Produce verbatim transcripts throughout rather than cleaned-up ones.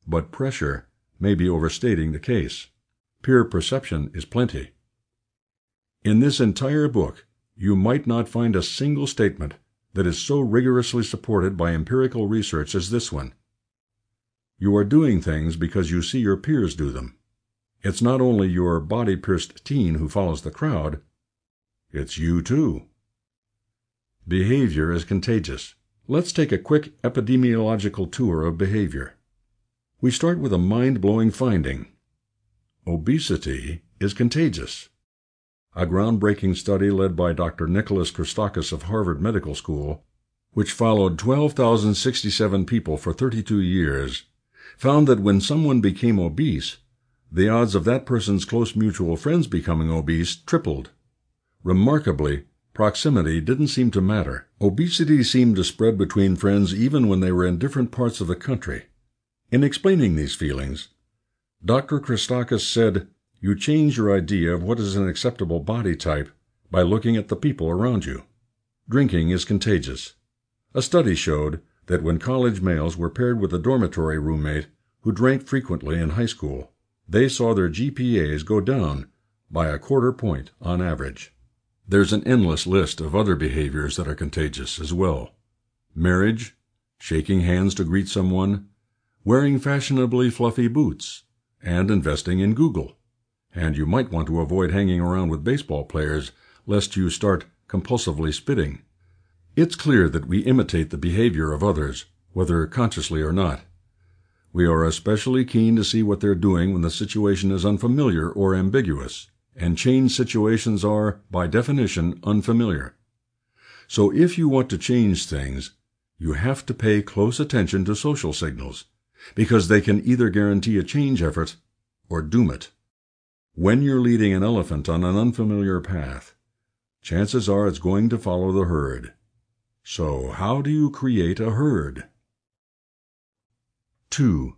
but pressure may be overstating the case. Peer perception is plenty. In this entire book, you might not find a single statement that is so rigorously supported by empirical research as this one. You are doing things because you see your peers do them. It's not only your body-pierced teen who follows the crowd, it's you too. Behavior is contagious. Let's take a quick epidemiological tour of behavior. We start with a mind-blowing finding. Obesity is contagious. A groundbreaking study led by Doctor Nicholas Christakis of Harvard Medical School, which followed twelve thousand sixty-seven people for thirty-two years, found that when someone became obese, the odds of that person's close mutual friends becoming obese tripled. Remarkably, proximity didn't seem to matter. Obesity seemed to spread between friends even when they were in different parts of the country. In explaining these feelings, Doctor Christakis said, "You change your idea of what is an acceptable body type by looking at the people around you. Drinking is contagious. A study showed that when college males were paired with a dormitory roommate who drank frequently in high school, they saw their G P As go down by a quarter point on average." There's an endless list of other behaviors that are contagious as well. Marriage, shaking hands to greet someone, wearing fashionably fluffy boots, and investing in Google. And you might want to avoid hanging around with baseball players lest you start compulsively spitting. It's clear that we imitate the behavior of others, whether consciously or not. We are especially keen to see what they're doing when the situation is unfamiliar or ambiguous, and change situations are, by definition, unfamiliar. So if you want to change things, you have to pay close attention to social signals, because they can either guarantee a change effort or doom it. When you're leading an elephant on an unfamiliar path, chances are it's going to follow the herd. So how do you create a herd? two.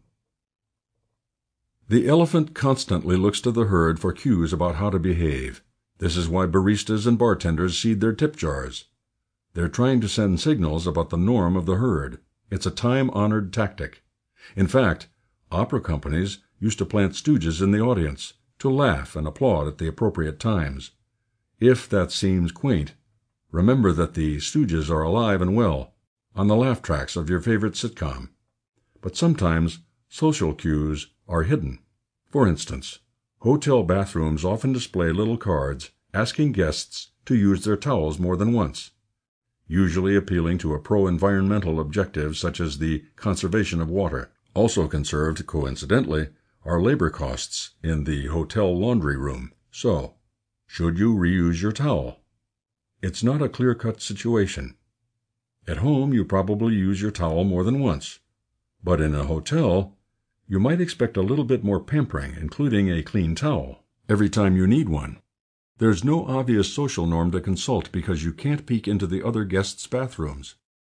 The elephant constantly looks to the herd for cues about how to behave. This is why baristas and bartenders seed their tip jars. They're trying to send signals about the norm of the herd. It's a time-honored tactic. In fact, opera companies used to plant stooges in the audience to laugh and applaud at the appropriate times. If that seems quaint, remember that the stooges are alive and well on the laugh tracks of your favorite sitcom. But sometimes social cues are hidden. For instance, hotel bathrooms often display little cards asking guests to use their towels more than once, usually appealing to a pro-environmental objective such as the conservation of water. Also conserved, coincidentally, are labor costs in the hotel laundry room. So, should you reuse your towel? It's not a clear-cut situation. At home, you probably use your towel more than once. But in a hotel, you might expect a little bit more pampering, including a clean towel, every time you need one. There's no obvious social norm to consult because you can't peek into the other guests' bathrooms.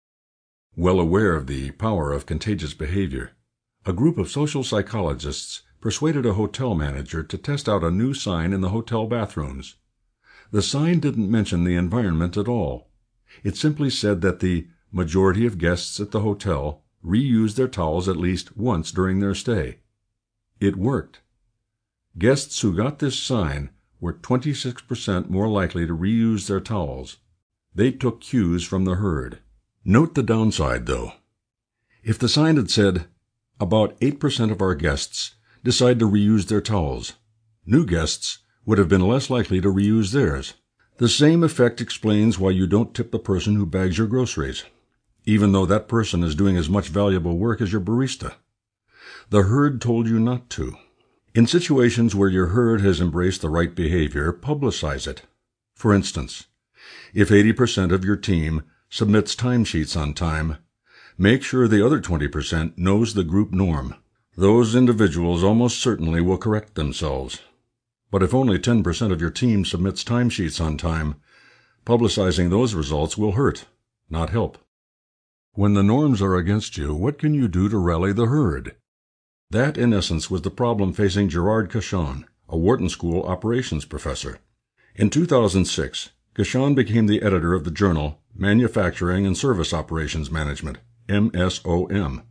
Well aware of the power of contagious behavior, a group of social psychologists persuaded a hotel manager to test out a new sign in the hotel bathrooms. The sign didn't mention the environment at all. It simply said that the majority of guests at the hotel reused their towels at least once during their stay. It worked. Guests who got this sign were twenty-six percent more likely to reuse their towels. They took cues from the herd. Note the downside, though. If the sign had said, "About eight percent of our guests decide to reuse their towels," new guests would have been less likely to reuse theirs. The same effect explains why you don't tip the person who bags your groceries, even though that person is doing as much valuable work as your barista. The herd told you not to. In situations where your herd has embraced the right behavior, publicize it. For instance, if eighty percent of your team submits timesheets on time, make sure the other twenty percent knows the group norm. Those individuals almost certainly will correct themselves. But if only ten percent of your team submits timesheets on time, publicizing those results will hurt, not help. When the norms are against you, what can you do to rally the herd? That, in essence, was the problem facing Gerard Cauchon, a Wharton School operations professor. In two thousand six, Cauchon became the editor of the journal Manufacturing and Service Operations Management, M S O M.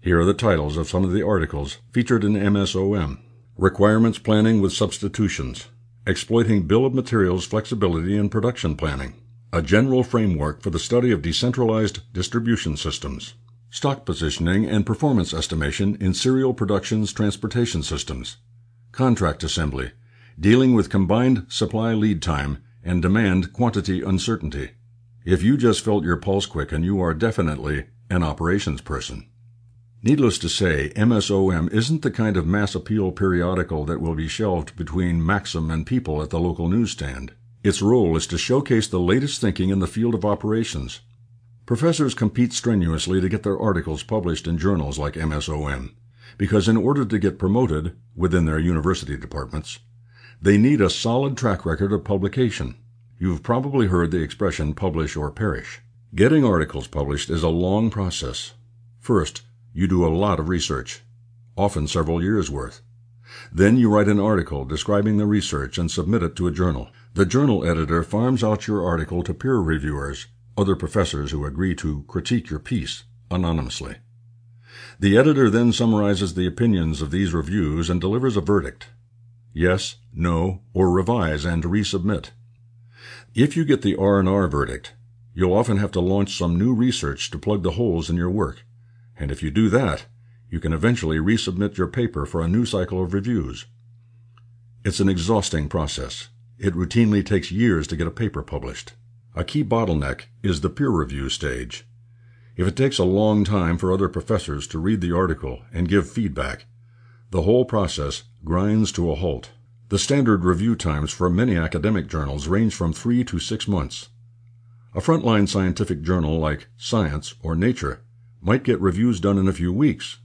Here are the titles of some of the articles featured in M S O M. Requirements Planning with Substitutions. Exploiting Bill of Materials Flexibility in Production Planning. A General Framework for the Study of Decentralized Distribution Systems. Stock Positioning and Performance Estimation in Serial Productions Transportation Systems. Contract Assembly. Dealing with Combined Supply Lead Time and Demand Quantity Uncertainty. If you just felt your pulse quicken, you are definitely an operations person. Needless to say, M S O M isn't the kind of mass appeal periodical that will be shelved between Maxim and People at the local newsstand. Its role is to showcase the latest thinking in the field of operations. Professors compete strenuously to get their articles published in journals like M S O M, because in order to get promoted within their university departments, they need a solid track record of publication. You've probably heard the expression publish or perish. Getting articles published is a long process. First, you do a lot of research, often several years' worth. Then you write an article describing the research and submit it to a journal. The journal editor farms out your article to peer reviewers, other professors who agree to critique your piece anonymously. The editor then summarizes the opinions of these reviews and delivers a verdict. Yes, no, or revise and resubmit. If you get the R and R verdict, you'll often have to launch some new research to plug the holes in your work. And if you do that, you can eventually resubmit your paper for a new cycle of reviews. It's an exhausting process. It routinely takes years to get a paper published. A key bottleneck is the peer review stage. If it takes a long time for other professors to read the article and give feedback, the whole process grinds to a halt. The standard review times for many academic journals range from three to six months. A frontline scientific journal like Science or Nature might get reviews done in a few weeks.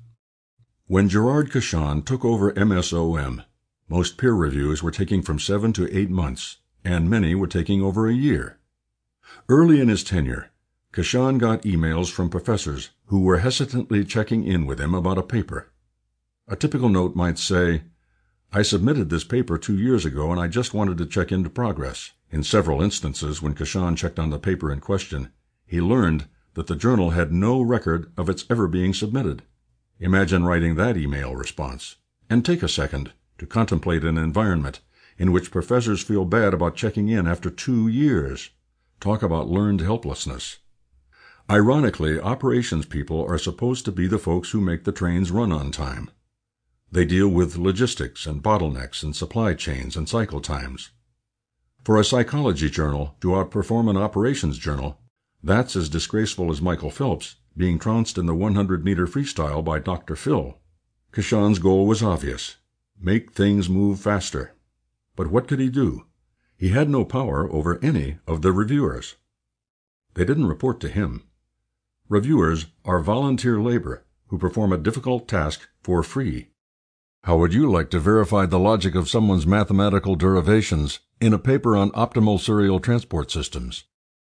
When Gerard Cauchon took over M S O M, most peer reviews were taking from seven to eight months, and many were taking over a year. Early in his tenure, Cauchon got emails from professors who were hesitantly checking in with him about a paper. A typical note might say, "I submitted this paper two years ago and I just wanted to check into progress." In several instances, when Cauchon checked on the paper in question, he learned that the journal had no record of its ever being submitted. Imagine writing that email response, and take a second to contemplate an environment in which professors feel bad about checking in after two years. Talk about learned helplessness. Ironically, operations people are supposed to be the folks who make the trains run on time. They deal with logistics and bottlenecks and supply chains and cycle times. For a psychology journal to outperform an operations journal, that's as disgraceful as Michael Phelps being trounced in the hundred meter freestyle by Doctor Phil. Cauchon's goal was obvious: make things move faster. But what could he do? He had no power over any of the reviewers. They didn't report to him. Reviewers are volunteer labor who perform a difficult task for free. How would you like to verify the logic of someone's mathematical derivations in a paper on optimal serial transport systems?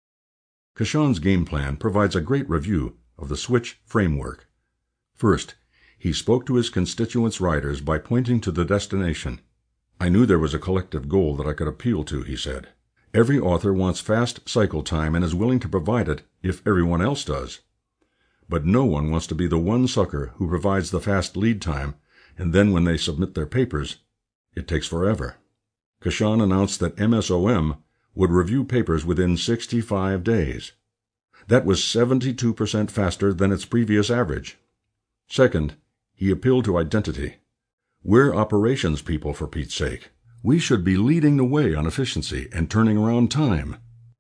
Cauchon's game plan provides a great review of the switch framework. First, he spoke to his constituents' writers by pointing to the destination. "I knew there was a collective goal that I could appeal to," he said. "Every author wants fast cycle time and is willing to provide it if everyone else does. But no one wants to be the one sucker who provides the fast lead time, and then when they submit their papers, it takes forever." Cauchon announced that M S O M would review papers within sixty-five days. That was seventy-two percent faster than its previous average. Second, he appealed to identity. We're operations people, for Pete's sake. We should be leading the way on efficiency and turning around time.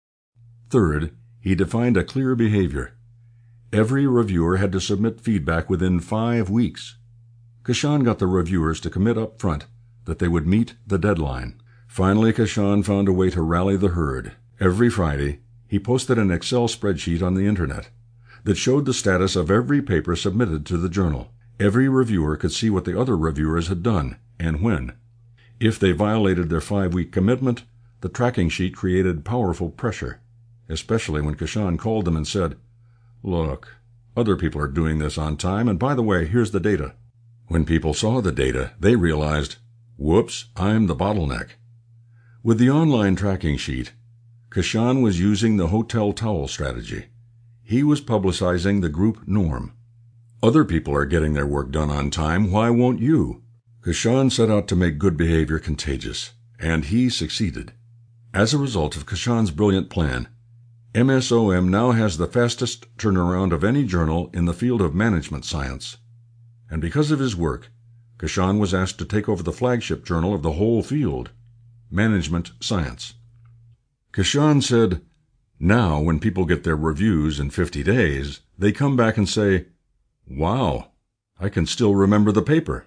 Third, he defined a clear behavior. Every reviewer had to submit feedback within five weeks. Cauchon got the reviewers to commit up front that they would meet the deadline. Finally, Cauchon found a way to rally the herd. Every Friday, he posted an Excel spreadsheet on the Internet that showed the status of every paper submitted to the journal. Every reviewer could see what the other reviewers had done and when. If they violated their five-week commitment, the tracking sheet created powerful pressure, especially when Cauchon called them and said, "Look, other people are doing this on time, and by the way, here's the data." When people saw the data, they realized, whoops, I'm the bottleneck. With the online tracking sheet, Cauchon was using the hotel towel strategy. He was publicizing the group norm. Other people are getting their work done on time. Why won't you? Kashan set out to make good behavior contagious, and he succeeded. As a result of Kashan's brilliant plan, M S O M now has the fastest turnaround of any journal in the field of management science. And because of his work, Kashan was asked to take over the flagship journal of the whole field, Management Science. Kashan said, "Now, when people get their reviews in fifty days, they come back and say, 'Wow, I can still remember the paper.'"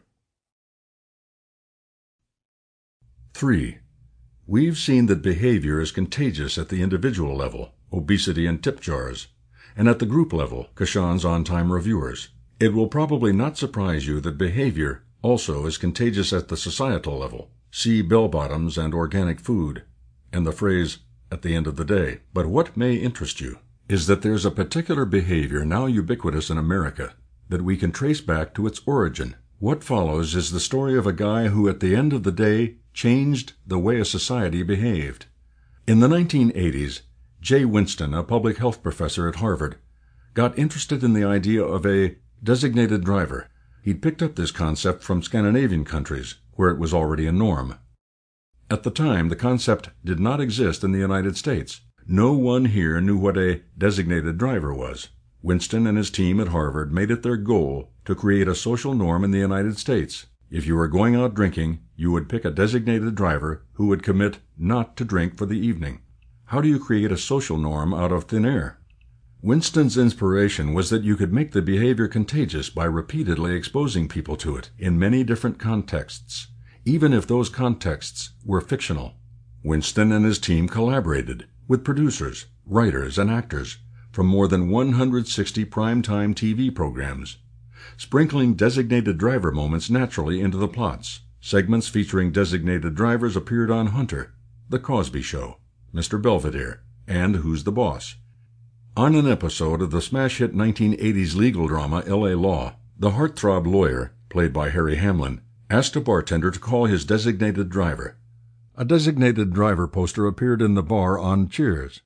Three. We've seen that behavior is contagious at the individual level, obesity and tip jars, and at the group level, Kashan's on-time reviewers. It will probably not surprise you that behavior also is contagious at the societal level. See bell-bottoms and organic food, and the phrase, "at the end of the day." But what may interest you is that there's a particular behavior now ubiquitous in America that we can trace back to its origin. What follows is the story of a guy who at the end of the day changed the way a society behaved. In the nineteen eighties, Jay Winston, a public health professor at Harvard, got interested in the idea of a designated driver. He'd picked up this concept from Scandinavian countries, where it was already a norm. At the time, the concept did not exist in the United States. No one here knew what a designated driver was. Winston and his team at Harvard made it their goal to create a social norm in the United States. If you were going out drinking, you would pick a designated driver who would commit not to drink for the evening. How do you create a social norm out of thin air? Winston's inspiration was that you could make the behavior contagious by repeatedly exposing people to it in many different contexts, even if those contexts were fictional. Winston and his team collaborated with producers, writers, and actors from more than one hundred sixty primetime T V programs, sprinkling designated driver moments naturally into the plots. Segments featuring designated drivers appeared on Hunter, The Cosby Show, Mister Belvedere, and Who's the Boss? On an episode of the smash hit nineteen eighties legal drama L A Law, the heartthrob lawyer, played by Harry Hamlin, asked a bartender to call his designated driver. A designated driver poster appeared in the bar on Cheers.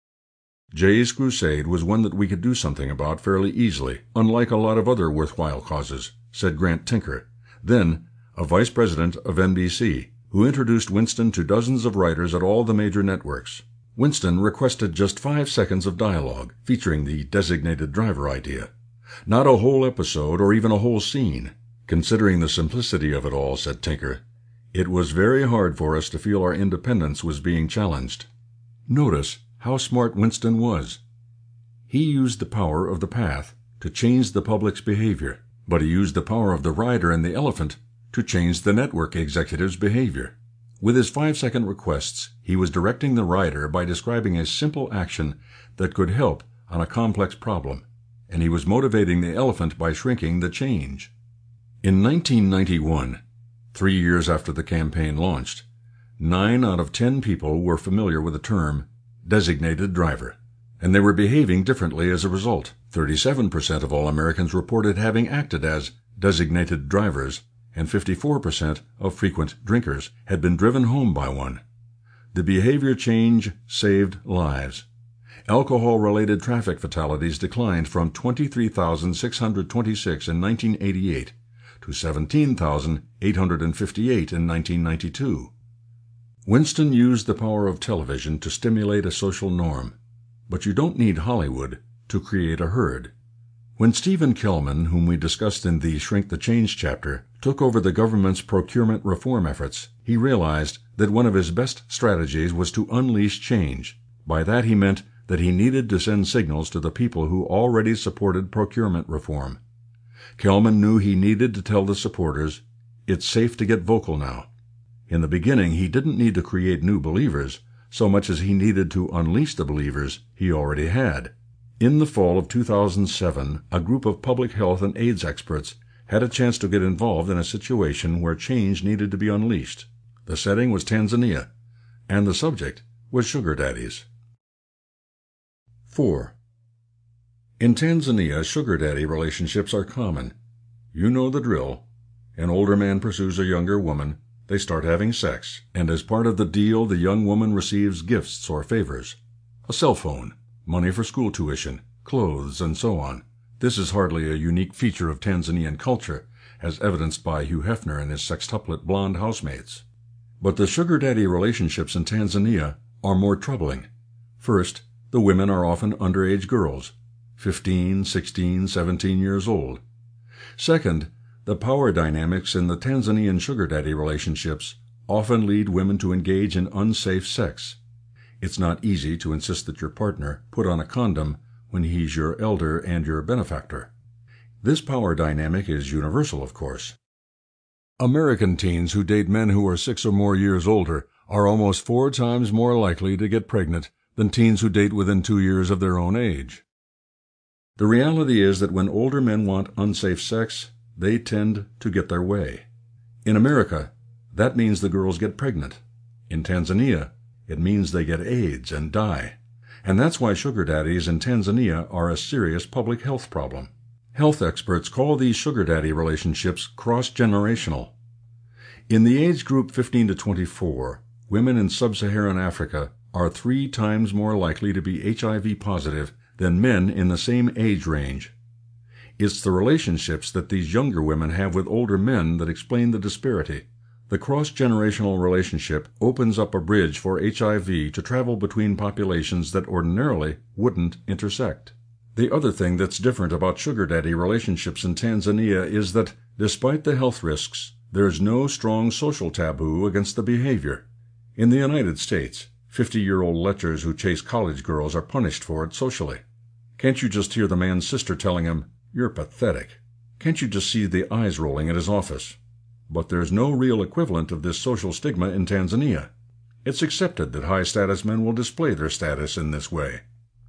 Jay's crusade was one that we could do something about fairly easily, unlike a lot of other worthwhile causes, said Grant Tinker, then a vice president of N B C, who introduced Winston to dozens of writers at all the major networks. Winston requested just five seconds of dialogue featuring the designated driver idea. Not a whole episode or even a whole scene. Considering the simplicity of it all, said Tinker, it was very hard for us to feel our independence was being challenged. Notice how smart Winston was. He used the power of the path to change the public's behavior, but he used the power of the rider and the elephant to change the network executive's behavior. With his five-second requests, he was directing the rider by describing a simple action that could help on a complex problem, and he was motivating the elephant by shrinking the change. In nineteen ninety-one, three years after the campaign launched, nine out of ten people were familiar with the term designated driver, and they were behaving differently as a result. thirty-seven percent of all Americans reported having acted as designated drivers, and fifty-four percent of frequent drinkers had been driven home by one. The behavior change saved lives. Alcohol-related traffic fatalities declined from twenty-three thousand six hundred twenty-six in nineteen eighty-eight to seventeen thousand eight hundred fifty-eight in nineteen ninety-two. Winston used the power of television to stimulate a social norm, but you don't need Hollywood to create a herd. When Stephen Kellman, whom we discussed in the Shrink the Change chapter, took over the government's procurement reform efforts, he realized that one of his best strategies was to unleash change. By that he meant that he needed to send signals to the people who already supported procurement reform. Kellman knew he needed to tell the supporters, it's safe to get vocal now. In the beginning, he didn't need to create new believers so much as he needed to unleash the believers he already had. In the fall of two thousand seven, a group of public health and AIDS experts had a chance to get involved in a situation where change needed to be unleashed. The setting was Tanzania, and the subject was sugar daddies. Four. In Tanzania, sugar daddy relationships are common. You know the drill. An older man pursues a younger woman, they start having sex, and as part of the deal, the young woman receives gifts or favors. A cell phone, money for school tuition, clothes, and so on. This is hardly a unique feature of Tanzanian culture, as evidenced by Hugh Hefner and his sextuplet blonde housemates. But the sugar daddy relationships in Tanzania are more troubling. First, the women are often underage girls, fifteen, sixteen, seventeen years old. Second, the power dynamics in the Tanzanian sugar daddy relationships often lead women to engage in unsafe sex. It's not easy to insist that your partner put on a condom when he's your elder and your benefactor. This power dynamic is universal, of course. American teens who date men who are six or more years older are almost four times more likely to get pregnant than teens who date within two years of their own age. The reality is that when older men want unsafe sex, they tend to get their way. In America, that means the girls get pregnant. In Tanzania, it means they get AIDS and die. And that's why sugar daddies in Tanzania are a serious public health problem. Health experts call these sugar daddy relationships cross-generational. In the age group fifteen to twenty-four, women in sub-Saharan Africa are three times more likely to be H I V positive than men in the same age range. It's the relationships that these younger women have with older men that explain the disparity. The cross-generational relationship opens up a bridge for H I V to travel between populations that ordinarily wouldn't intersect. The other thing that's different about sugar daddy relationships in Tanzania is that, despite the health risks, there's no strong social taboo against the behavior. In the United States, fifty-year-old lechers who chase college girls are punished for it socially. Can't you just hear the man's sister telling him, "You're pathetic"? Can't you just see the eyes rolling at his office? But there's no real equivalent of this social stigma in Tanzania. It's accepted that high-status men will display their status in this way.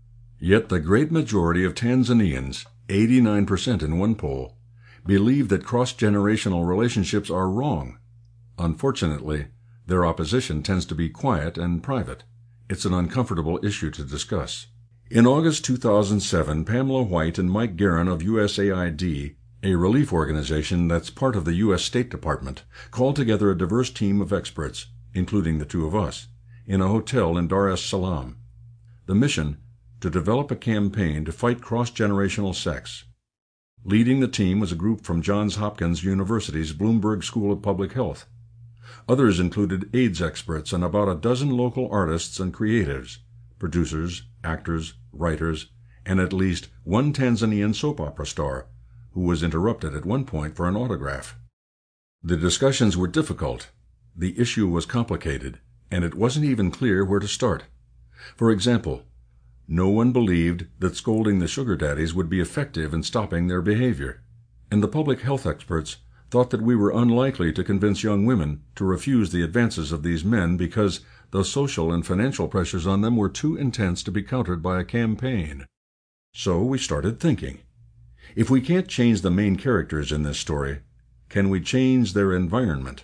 Yet the great majority of Tanzanians, eighty-nine percent in one poll, believe that cross-generational relationships are wrong. Unfortunately, their opposition tends to be quiet and private. It's an uncomfortable issue to discuss. In August two thousand seven, Pamela White and Mike Guerin of U S A I D, a relief organization that's part of the U S State Department, called together a diverse team of experts, including the two of us, in a hotel in Dar es Salaam. The mission: to develop a campaign to fight cross-generational sex. Leading the team was a group from Johns Hopkins University's Bloomberg School of Public Health. Others included AIDS experts and about a dozen local artists and creatives, producers, actors, writers, and at least one Tanzanian soap opera star, who was interrupted at one point for an autograph. The discussions were difficult, the issue was complicated, and it wasn't even clear where to start. For example, no one believed that scolding the sugar daddies would be effective in stopping their behavior, and the public health experts thought that we were unlikely to convince young women to refuse the advances of these men because the social and financial pressures on them were too intense to be countered by a campaign. So we started thinking. If we can't change the main characters in this story, can we change their environment?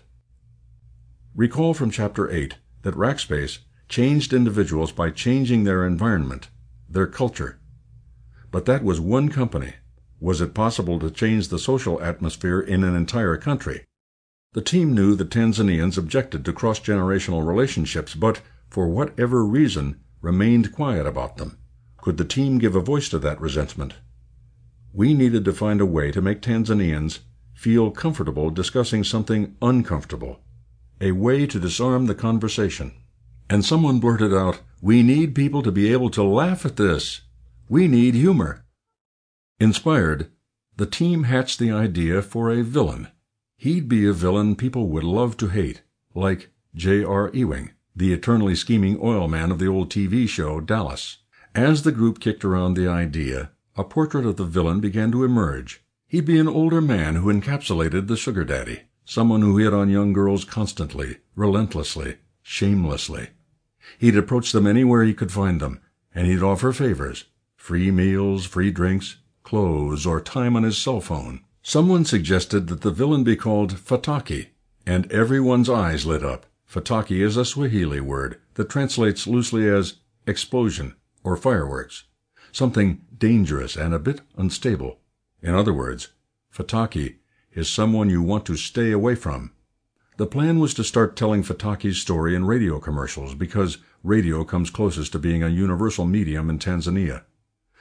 Recall from Chapter eight that Rackspace changed individuals by changing their environment, their culture. But that was one company. Was it possible to change the social atmosphere in an entire country? The team knew that Tanzanians objected to cross-generational relationships, but, for whatever reason, remained quiet about them. Could the team give a voice to that resentment? We needed to find a way to make Tanzanians feel comfortable discussing something uncomfortable, a way to disarm the conversation. And someone blurted out, "We need people to be able to laugh at this. We need humor." Inspired, the team hatched the idea for a villain. He'd be a villain people would love to hate, like J R Ewing, the eternally scheming oil man of the old T V show Dallas. As the group kicked around the idea, a portrait of the villain began to emerge. He'd be an older man who encapsulated the sugar daddy, someone who hit on young girls constantly, relentlessly, shamelessly. He'd approach them anywhere he could find them, and he'd offer favors, free meals, free drinks, clothes, or time on his cell phone. Someone suggested that the villain be called Fataki, and everyone's eyes lit up. Fataki is a Swahili word that translates loosely as explosion or fireworks, something dangerous and a bit unstable. In other words, Fataki is someone you want to stay away from. The plan was to start telling Fataki's story in radio commercials because radio comes closest to being a universal medium in Tanzania.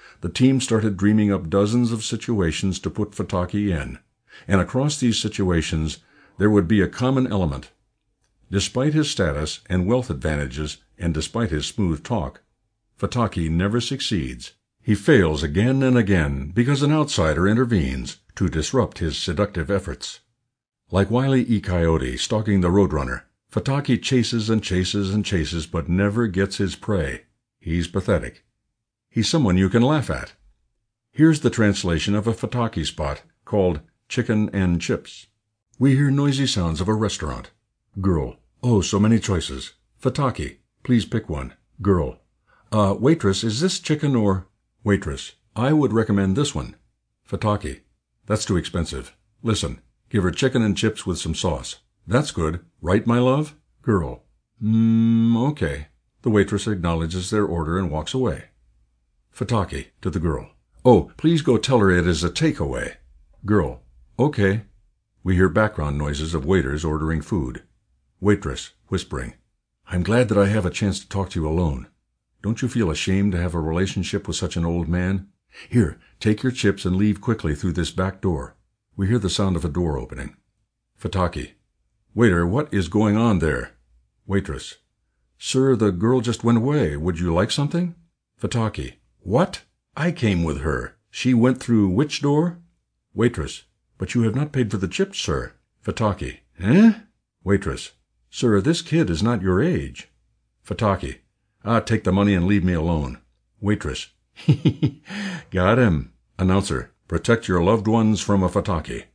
The team started dreaming up dozens of situations to put Fataki in, and across these situations there would be a common element. Despite his status and wealth advantages, and despite his smooth talk, Fataki never succeeds. He fails again and again because an outsider intervenes to disrupt his seductive efforts. Like Wile E. Coyote stalking the Roadrunner, Fataki chases and chases and chases but never gets his prey. He's pathetic. He's someone you can laugh at. Here's the translation of a Fataki spot called Chicken and Chips. We hear noisy sounds of a restaurant. Girl: oh, so many choices. Fataki: please pick one. Girl: uh, waitress, is this chicken or... Waitress: I would recommend this one. Fataki: that's too expensive. Listen, give her chicken and chips with some sauce. That's good. Right, my love? Girl: Mmm, okay. The waitress acknowledges their order and walks away. Fataki to the girl: oh, please go tell her it is a takeaway. Girl: okay. We hear background noises of waiters ordering food. Waitress, whispering: I'm glad that I have a chance to talk to you alone. Don't you feel ashamed to have a relationship with such an old man? Here, take your chips and leave quickly through this back door. We hear the sound of a door opening. Fataki: waiter, what is going on there? Waitress: sir, the girl just went away. Would you like something? Fataki: what? I came with her. She went through which door? Waitress: but you have not paid for the chips, sir. Fataki: eh? Waitress: sir, this kid is not your age. Fataki: ah, take the money and leave me alone. Waitress: hee got him. Announcer: protect your loved ones from a Fataki.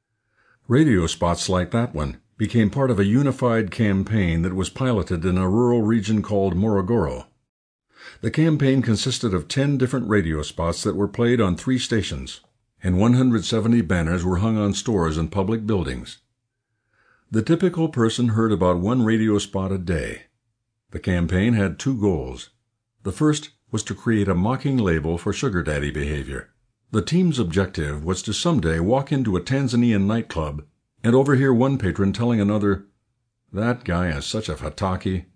Radio spots like that one became part of a unified campaign that was piloted in a rural region called Morogoro. The campaign consisted of ten different radio spots that were played on three stations, and one hundred seventy banners were hung on stores and public buildings. The typical person heard about one radio spot a day. The campaign had two goals. The first was to create a mocking label for sugar daddy behavior. The team's objective was to someday walk into a Tanzanian nightclub and overhear one patron telling another, "That guy is such a Fataki."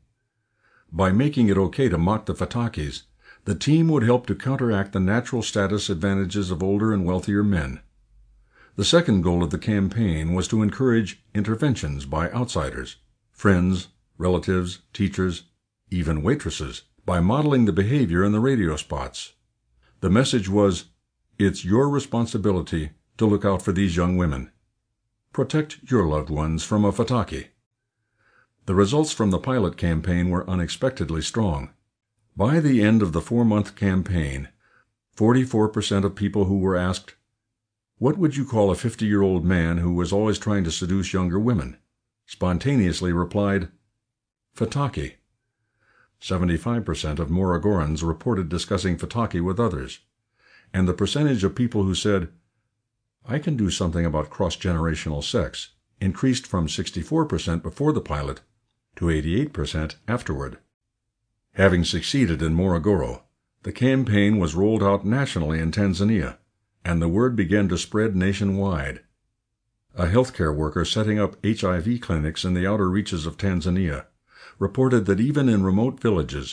By making it okay to mock the Fatakis, the team would help to counteract the natural status advantages of older and wealthier men. The second goal of the campaign was to encourage interventions by outsiders, friends, relatives, teachers, even waitresses, by modeling the behavior in the radio spots. The message was, it's your responsibility to look out for these young women. Protect your loved ones from a Fataki. The results from the pilot campaign were unexpectedly strong. By the end of the four-month campaign, forty-four percent of people who were asked, "What would you call a fifty-year-old man who was always trying to seduce younger women?" spontaneously replied, "Fataki." seventy-five percent of Morogorans reported discussing Fataki with others, and the percentage of people who said, "I can do something about cross-generational sex," increased from sixty-four percent before the pilot to eighty-eight percent afterward. Having succeeded in Morogoro, the campaign was rolled out nationally in Tanzania, and the word began to spread nationwide. A healthcare worker setting up H I V clinics in the outer reaches of Tanzania reported that even in remote villages,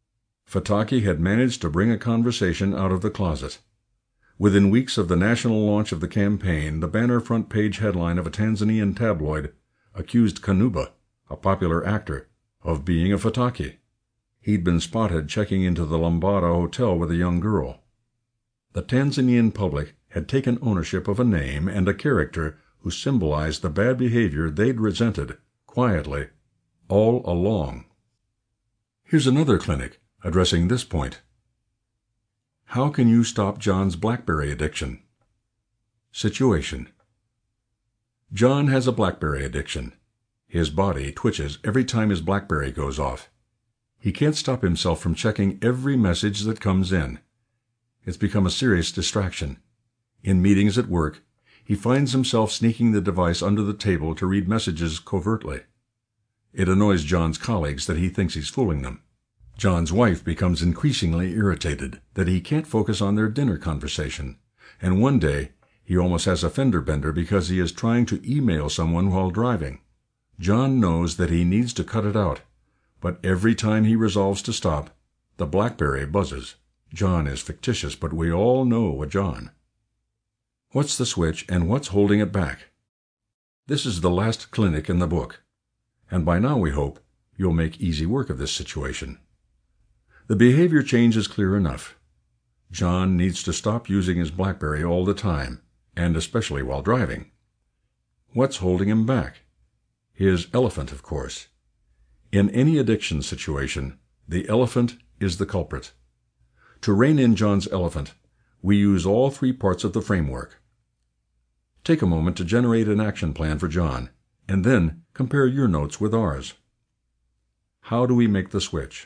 Fataki had managed to bring a conversation out of the closet. Within weeks of the national launch of the campaign, the banner front page headline of a Tanzanian tabloid accused Kanuba, a popular actor, of being a Fataki. He'd been spotted checking into the Lambada Hotel with a young girl. The Tanzanian public had taken ownership of a name and a character who symbolized the bad behavior they'd resented, quietly, all along. Here's another clinic addressing this point. How can you stop John's BlackBerry addiction? Situation: John has a BlackBerry addiction. His body twitches every time his BlackBerry goes off. He can't stop himself from checking every message that comes in. It's become a serious distraction. In meetings at work, he finds himself sneaking the device under the table to read messages covertly. It annoys John's colleagues that he thinks he's fooling them. John's wife becomes increasingly irritated that he can't focus on their dinner conversation, and one day he almost has a fender bender because he is trying to email someone while driving. John knows that he needs to cut it out, but every time he resolves to stop, the BlackBerry buzzes. John is fictitious, but we all know a John. What's the switch, and what's holding it back? This is the last clinic in the book, and by now we hope you'll make easy work of this situation. The behavior change is clear enough. John needs to stop using his BlackBerry all the time, and especially while driving. What's holding him back? His elephant, of course. In any addiction situation, the elephant is the culprit. To rein in John's elephant, we use all three parts of the framework. Take a moment to generate an action plan for John, and then compare your notes with ours. How do we make the switch?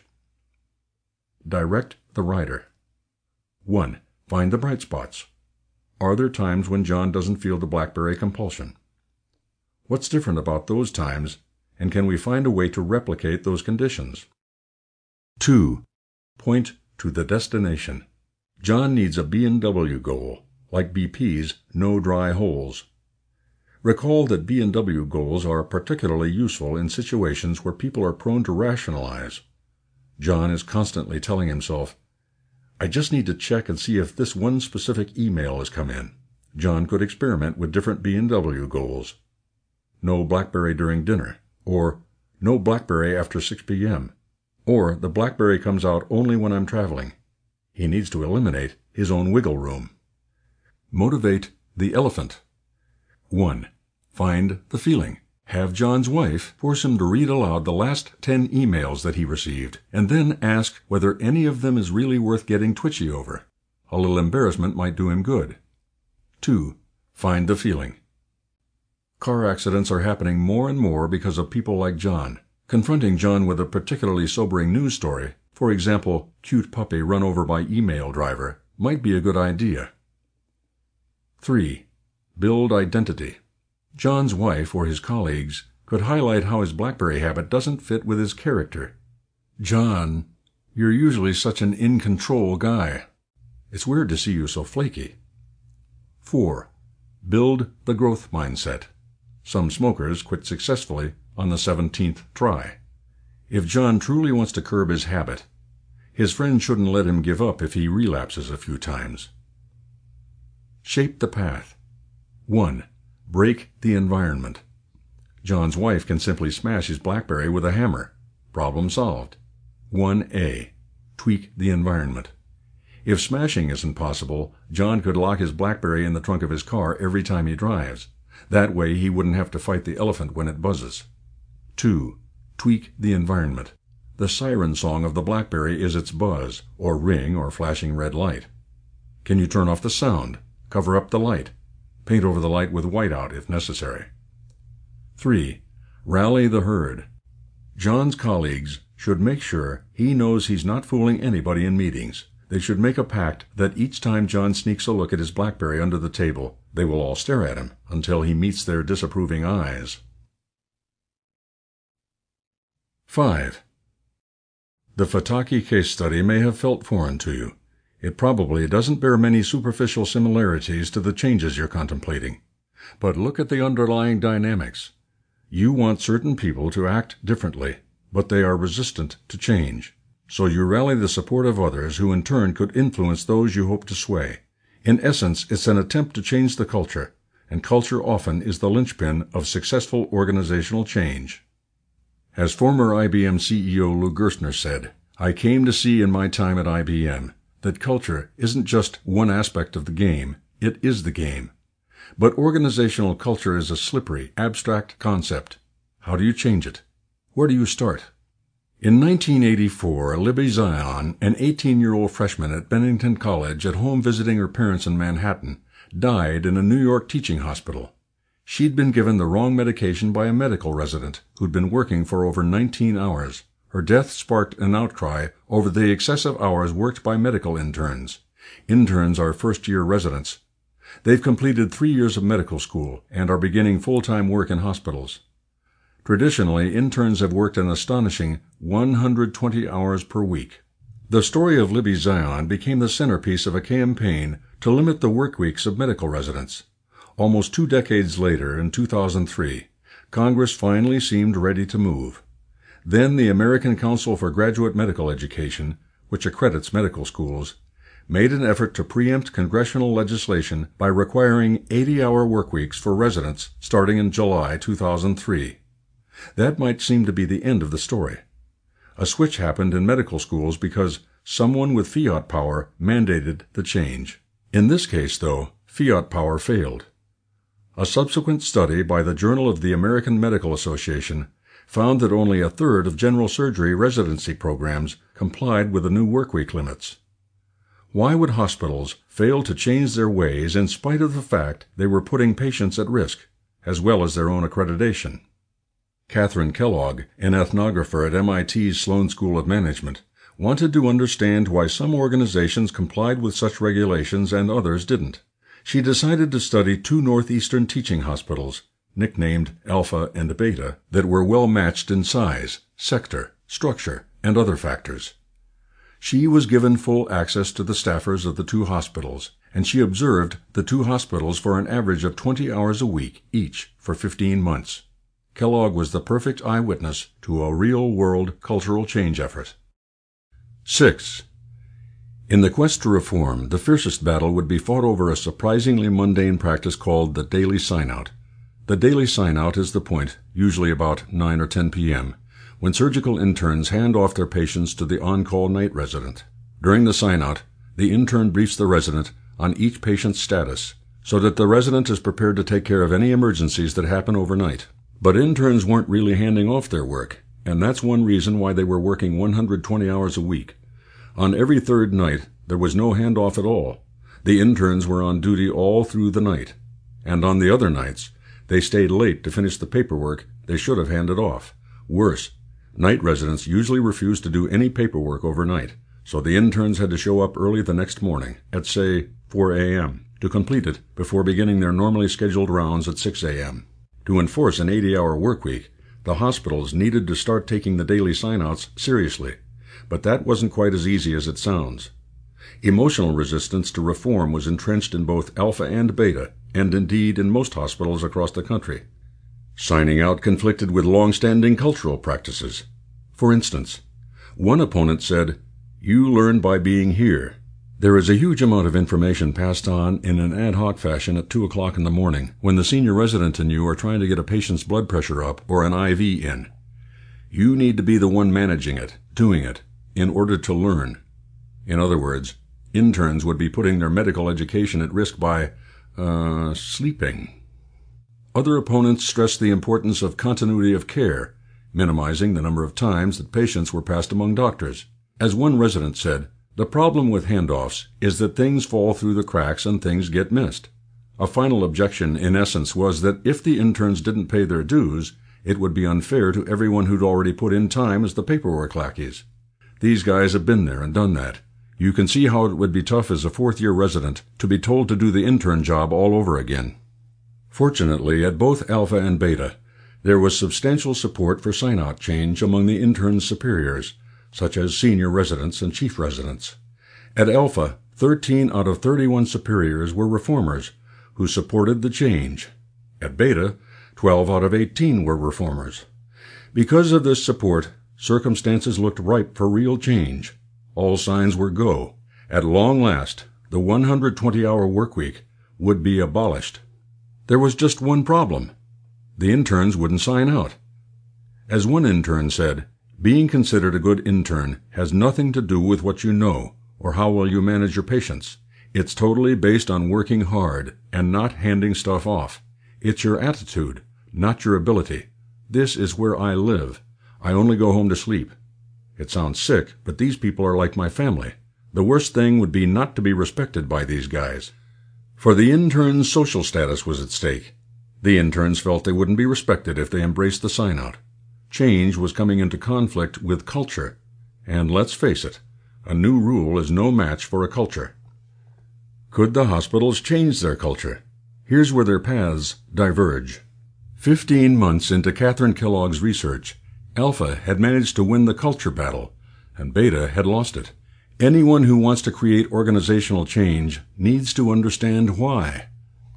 Direct the rider. one. Find the bright spots. Are there times when John doesn't feel the BlackBerry compulsion? What's different about those times, and can we find a way to replicate those conditions? two. Point to the destination. John needs a B and W goal, like B P's No Dry Holes. Recall that B and W goals are particularly useful in situations where people are prone to rationalize. John is constantly telling himself, I just need to check and see if this one specific email has come in. John could experiment with different B and W goals. No BlackBerry during dinner, or no BlackBerry after six p m, or the BlackBerry comes out only when I'm traveling. He needs to eliminate his own wiggle room. Motivate the elephant. one. Find the feeling. Have John's wife force him to read aloud the last ten emails that he received, and then ask whether any of them is really worth getting twitchy over. A little embarrassment might do him good. two. Find the feeling. Car accidents are happening more and more because of people like John. Confronting John with a particularly sobering news story, for example, cute puppy run over by email driver, might be a good idea. three. Build identity. John's wife or his colleagues could highlight how his BlackBerry habit doesn't fit with his character. John, you're usually such an in-control guy. It's weird to see you so flaky. four. Build the growth mindset. Some smokers quit successfully on the seventeenth try. If John truly wants to curb his habit, his friend shouldn't let him give up if he relapses a few times. Shape the path. one. Break the environment. John's wife can simply smash his BlackBerry with a hammer. Problem solved. one A. Tweak the environment. If smashing isn't possible, John could lock his BlackBerry in the trunk of his car every time he drives. That way he wouldn't have to fight the elephant when it buzzes. two. Tweak the environment. The siren song of the BlackBerry is its buzz, or ring, or flashing red light. Can you turn off the sound? Cover up the light. Paint over the light with whiteout if necessary. three. Rally the herd. John's colleagues should make sure he knows he's not fooling anybody in meetings. They should make a pact that each time John sneaks a look at his BlackBerry under the table, they will all stare at him until he meets their disapproving eyes. five. The Fataki case study may have felt foreign to you. It probably doesn't bear many superficial similarities to the changes you're contemplating. But look at the underlying dynamics. You want certain people to act differently, but they are resistant to change. So you rally the support of others who in turn could influence those you hope to sway. In essence, it's an attempt to change the culture, and culture often is the linchpin of successful organizational change. As former I B M C E O Lou Gerstner said, I came to see in my time at I B M that culture isn't just one aspect of the game, it is the game. But organizational culture is a slippery, abstract concept. How do you change it? Where do you start? In nineteen eighty-four, Libby Zion, an eighteen-year-old freshman at Bennington College at home visiting her parents in Manhattan, died in a New York teaching hospital. She'd been given the wrong medication by a medical resident who'd been working for over nineteen hours. Her death sparked an outcry over the excessive hours worked by medical interns. Interns are first-year residents. They've completed three years of medical school and are beginning full-time work in hospitals. Traditionally, interns have worked an astonishing one hundred twenty hours per week. The story of Libby Zion became the centerpiece of a campaign to limit the work weeks of medical residents. Almost two decades later, in two thousand three, Congress finally seemed ready to move. Then the American Council for Graduate Medical Education, which accredits medical schools, made an effort to preempt congressional legislation by requiring eighty-hour workweeks for residents starting in July two thousand three. That might seem to be the end of the story. A switch happened in medical schools because someone with fiat power mandated the change. In this case, though, fiat power failed. A subsequent study by the Journal of the American Medical Association found that only a third of general surgery residency programs complied with the new workweek limits. Why would hospitals fail to change their ways in spite of the fact they were putting patients at risk, as well as their own accreditation? Catherine Kellogg, an ethnographer at M I T's Sloan School of Management, wanted to understand why some organizations complied with such regulations and others didn't. She decided to study two northeastern teaching hospitals, nicknamed Alpha and Beta, that were well matched in size, sector, structure, and other factors. She was given full access to the staffers of the two hospitals, and she observed the two hospitals for an average of twenty hours a week each for fifteen months. Kellogg was the perfect eyewitness to a real-world cultural change effort. Six. In the quest to reform, the fiercest battle would be fought over a surprisingly mundane practice called the daily sign-out. The daily sign-out is the point, usually about nine or ten p.m., when surgical interns hand off their patients to the on-call night resident. During the sign-out, the intern briefs the resident on each patient's status, so that the resident is prepared to take care of any emergencies that happen overnight. But interns weren't really handing off their work, and that's one reason why they were working one hundred twenty hours a week. On every third night, there was no handoff at all. The interns were on duty all through the night, and on the other nights, they stayed late to finish the paperwork they should have handed off. Worse, night residents usually refused to do any paperwork overnight, so the interns had to show up early the next morning, at say four a.m., to complete it before beginning their normally scheduled rounds at six a.m. To enforce an eighty-hour workweek, the hospitals needed to start taking the daily sign-outs seriously, but that wasn't quite as easy as it sounds. Emotional resistance to reform was entrenched in both Alpha and Beta, and indeed in most hospitals across the country. Signing out conflicted with long-standing cultural practices. For instance, one opponent said, "You learn by being here." There is a huge amount of information passed on in an ad hoc fashion at two o'clock in the morning when the senior resident and you are trying to get a patient's blood pressure up or an I V in. You need to be the one managing it, doing it, in order to learn. In other words, interns would be putting their medical education at risk by, uh, sleeping. Other opponents stressed the importance of continuity of care, minimizing the number of times that patients were passed among doctors. As one resident said, "The problem with handoffs is that things fall through the cracks and things get missed." A final objection, in essence, was that if the interns didn't pay their dues, it would be unfair to everyone who'd already put in time as the paperwork lackeys. These guys have been there and done that. You can see how it would be tough as a fourth-year resident to be told to do the intern job all over again. Fortunately, at both Alpha and Beta, there was substantial support for sign-out change among the interns' superiors, such as senior residents and chief residents. At Alpha, thirteen out of thirty-one superiors were reformers who supported the change. At Beta, twelve out of eighteen were reformers. Because of this support, circumstances looked ripe for real change. All signs were go. At long last, the one hundred twenty-hour workweek would be abolished. There was just one problem. The interns wouldn't sign out. As one intern said, "Being considered a good intern has nothing to do with what you know or how well you manage your patients. It's totally based on working hard and not handing stuff off. It's your attitude, not your ability. This is where I live. I only go home to sleep." It sounds sick, but these people are like my family. The worst thing would be not to be respected by these guys. For the interns' social status was at stake. The interns felt they wouldn't be respected if they embraced the sign-out. Change was coming into conflict with culture, and let's face it, a new rule is no match for a culture. Could the hospitals change their culture? Here's where their paths diverge. Fifteen months into Catherine Kellogg's research, Alpha had managed to win the culture battle, and Beta had lost it. Anyone who wants to create organizational change needs to understand why.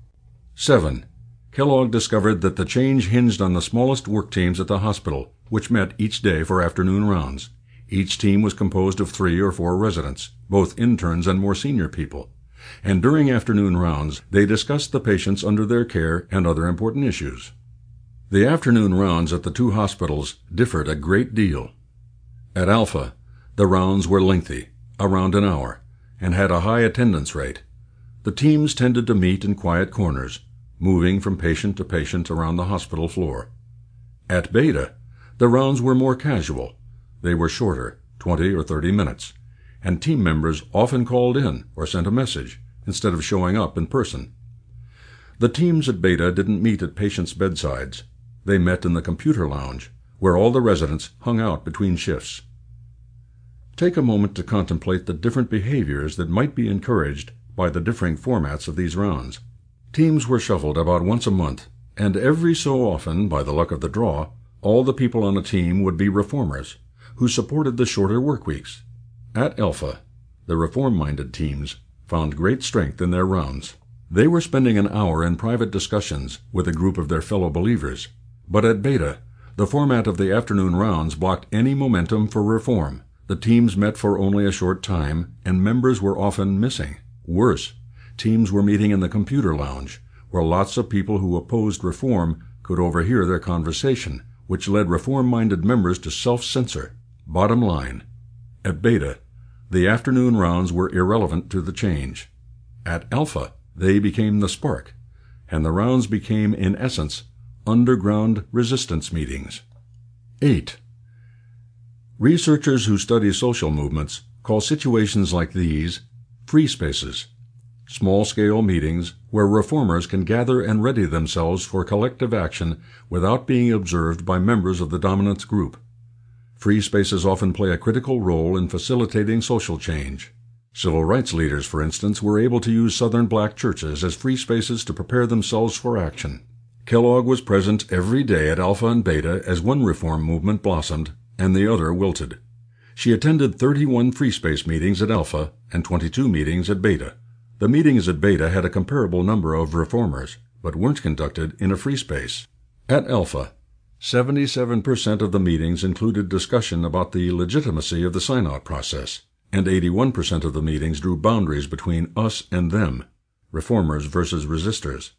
Seven. Kellogg discovered that the change hinged on the smallest work teams at the hospital, which met each day for afternoon rounds. Each team was composed of three or four residents, both interns and more senior people, and during afternoon rounds they discussed the patients under their care and other important issues. The afternoon rounds at the two hospitals differed a great deal. At Alpha, the rounds were lengthy, around an hour, and had a high attendance rate. The teams tended to meet in quiet corners, moving from patient to patient around the hospital floor. At Beta, the rounds were more casual. They were shorter, twenty or thirty minutes, and team members often called in or sent a message instead of showing up in person. The teams at Beta didn't meet at patients' bedsides. They met in the computer lounge, where all the residents hung out between shifts. Take a moment to contemplate the different behaviors that might be encouraged by the differing formats of these rounds. Teams were shuffled about once a month, and every so often, by the luck of the draw, all the people on a team would be reformers, who supported the shorter work weeks. At Alpha, the reform-minded teams found great strength in their rounds. They were spending an hour in private discussions with a group of their fellow believers. But at Beta, the format of the afternoon rounds blocked any momentum for reform. The teams met for only a short time, and members were often missing. Worse, teams were meeting in the computer lounge, where lots of people who opposed reform could overhear their conversation, which led reform-minded members to self-censor. Bottom line, at Beta, the afternoon rounds were irrelevant to the change. At Alpha, they became the spark, and the rounds became, in essence, underground resistance meetings. eight. Researchers who study social movements call situations like these free spaces, small-scale meetings where reformers can gather and ready themselves for collective action without being observed by members of the dominant group. Free spaces often play a critical role in facilitating social change. Civil rights leaders, for instance, were able to use Southern black churches as free spaces to prepare themselves for action. Kellogg was present every day at Alpha and Beta as one reform movement blossomed and the other wilted. She attended thirty-one free space meetings at Alpha and twenty-two meetings at Beta. The meetings at Beta had a comparable number of reformers, but weren't conducted in a free space. At Alpha, seventy-seven percent of the meetings included discussion about the legitimacy of the sign-out process, and eighty-one percent of the meetings drew boundaries between us and them, reformers versus resistors.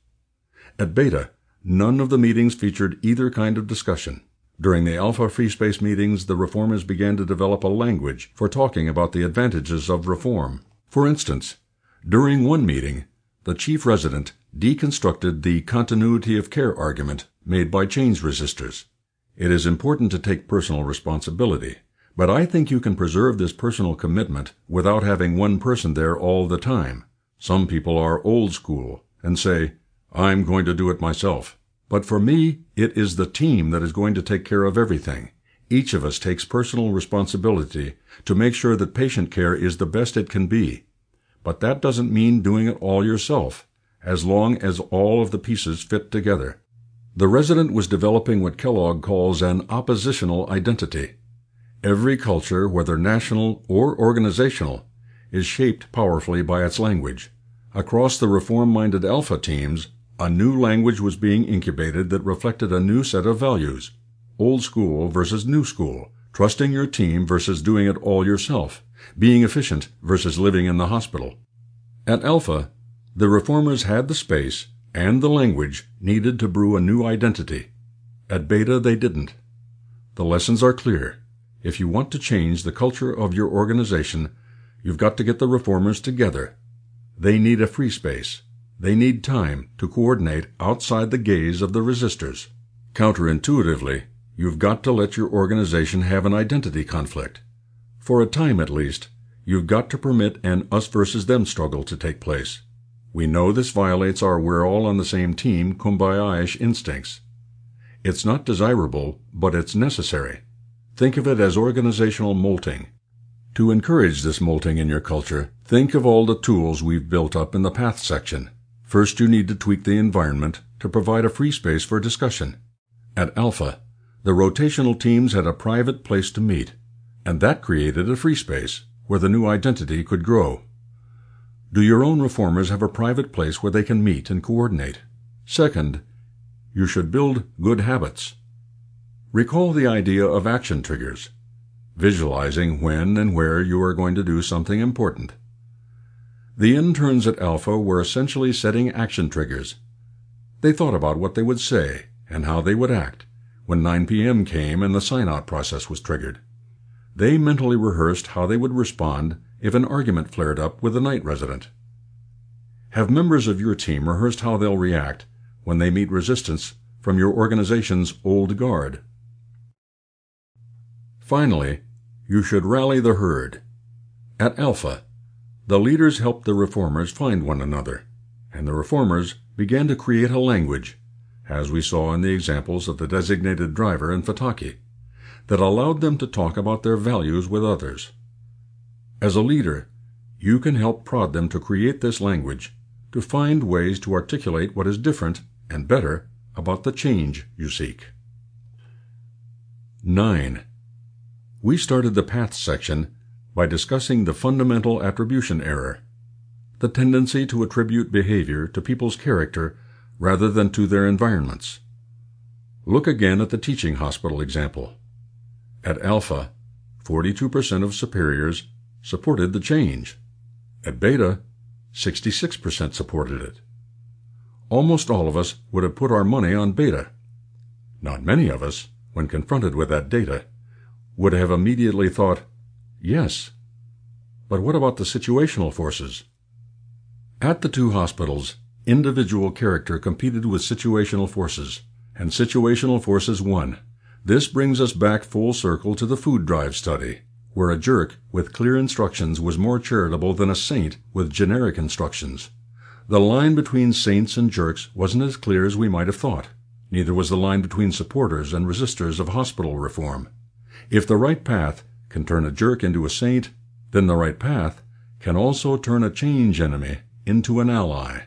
At Beta, none of the meetings featured either kind of discussion. During the Alpha Free Space meetings, the reformers began to develop a language for talking about the advantages of reform. For instance, during one meeting, the chief resident deconstructed the continuity of care argument made by change resistors. It is important to take personal responsibility, but I think you can preserve this personal commitment without having one person there all the time. Some people are old school and say, "I'm going to do it myself." But for me, it is the team that is going to take care of everything. Each of us takes personal responsibility to make sure that patient care is the best it can be. But that doesn't mean doing it all yourself, as long as all of the pieces fit together. The resident was developing what Kellogg calls an oppositional identity. Every culture, whether national or organizational, is shaped powerfully by its language. Across the reform-minded Alpha teams, a new language was being incubated that reflected a new set of values. Old school versus new school, trusting your team versus doing it all yourself, being efficient versus living in the hospital. At Alpha, the reformers had the space and the language needed to brew a new identity. At Beta, they didn't. The lessons are clear. If you want to change the culture of your organization, you've got to get the reformers together. They need a free space. They need time to coordinate outside the gaze of the resistors. Counterintuitively, you've got to let your organization have an identity conflict. For a time at least, you've got to permit an us versus them struggle to take place. We know this violates our we're all on the same team kumbaya-ish instincts. It's not desirable, but it's necessary. Think of it as organizational molting. To encourage this molting in your culture, think of all the tools we've built up in the path section. First, you need to tweak the environment to provide a free space for discussion. At Alpha, the rotational teams had a private place to meet, and that created a free space where the new identity could grow. Do your own reformers have a private place where they can meet and coordinate? Second, you should build good habits. Recall the idea of action triggers. visualizing when and where you are going to do something important. The interns at Alpha were essentially setting action triggers. They thought about what they would say and how they would act when nine p m came and the sign-out process was triggered. They mentally rehearsed how they would respond if an argument flared up with a night resident. Have members of your team rehearsed how they'll react when they meet resistance from your organization's old guard. Finally, you should rally the herd. At Alpha, the leaders helped the reformers find one another, and the reformers began to create a language, as we saw in the examples of the designated driver and Fataki, that allowed them to talk about their values with others. As a leader, you can help prod them to create this language, to find ways to articulate what is different and better about the change you seek. nine. We started the Path section by discussing the fundamental attribution error, the tendency to attribute behavior to people's character rather than to their environments. Look again at the teaching hospital example. At Alpha, forty-two percent of superiors supported the change. At Beta, sixty-six percent supported it. Almost all of us would have put our money on Beta. Not many of us, when confronted with that data, would have immediately thought, yes. But what about the situational forces? At the two hospitals, individual character competed with situational forces, and situational forces won. This brings us back full circle to the food drive study, where a jerk with clear instructions was more charitable than a saint with generic instructions. The line between saints and jerks wasn't as clear as we might have thought. Neither was the line between supporters and resistors of hospital reform. If the right path can turn a jerk into a saint, then the right path can also turn a change enemy into an ally.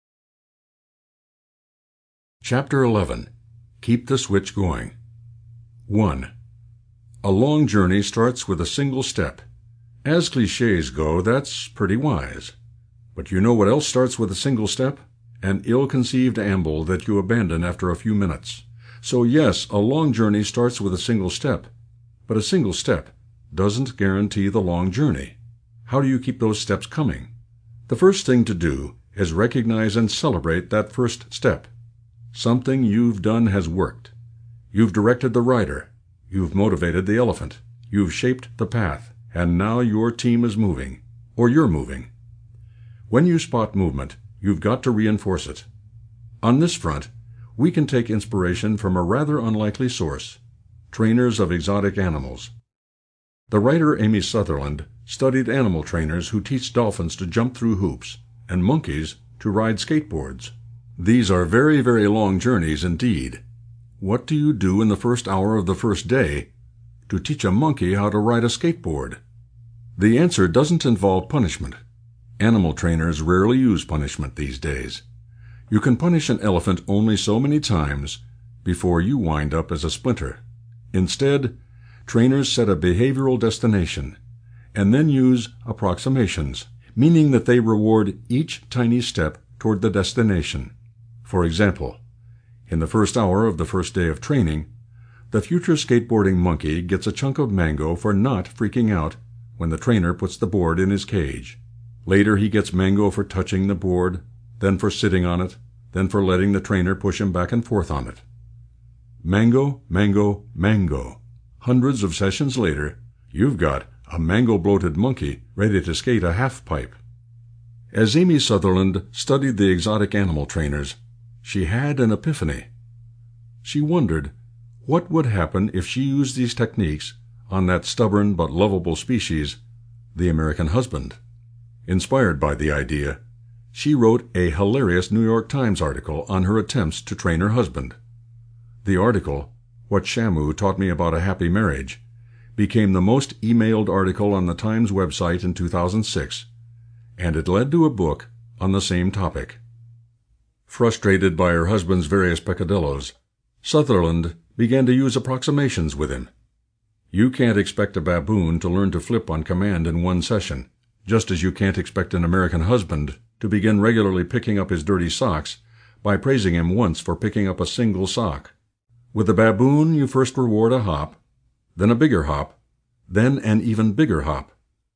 Chapter eleven. Keep the switch going. one. A long journey starts with a single step. As clichés go, that's pretty wise. But you know what else starts with a single step? An ill-conceived amble that you abandon after a few minutes. So yes, a long journey starts with a single step. But a single step doesn't guarantee the long journey. How do you keep those steps coming? The first thing to do is recognize and celebrate that first step. Something you've done has worked. You've directed the rider. You've motivated the elephant. You've shaped the path. And now your team is moving. Or you're moving. When you spot movement, you've got to reinforce it. On this front, we can take inspiration from a rather unlikely source: trainers of exotic animals. The writer Amy Sutherland studied animal trainers who teach dolphins to jump through hoops and monkeys to ride skateboards. These are very, very long journeys indeed. What do you do in the first hour of the first day to teach a monkey how to ride a skateboard? The answer doesn't involve punishment. Animal trainers rarely use punishment these days. You can punish an elephant only so many times before you wind up as a splinter. Instead, trainers set a behavioral destination and then use approximations, meaning that they reward each tiny step toward the destination. For example, in the first hour of the first day of training, the future skateboarding monkey gets a chunk of mango for not freaking out when the trainer puts the board in his cage. Later he gets mango for touching the board, then for sitting on it, then for letting the trainer push him back and forth on it. Mango, mango, mango. Hundreds of sessions later, you've got a mango-bloated monkey ready to skate a half-pipe. As Amy Sutherland studied the exotic animal trainers, she had an epiphany. She wondered what would happen if she used these techniques on that stubborn but lovable species, the American husband. Inspired by the idea, she wrote a hilarious New York Times article on her attempts to train her husband. The article, What Shamu Taught Me About a Happy Marriage, became the most emailed article on the Times website in two thousand six, and it led to a book on the same topic. Frustrated by her husband's various peccadillos, Sutherland began to use approximations with him. You can't expect a baboon to learn to flip on command in one session, just as you can't expect an American husband to begin regularly picking up his dirty socks by praising him once for picking up a single sock. With the baboon, you first reward a hop, then a bigger hop, then an even bigger hop.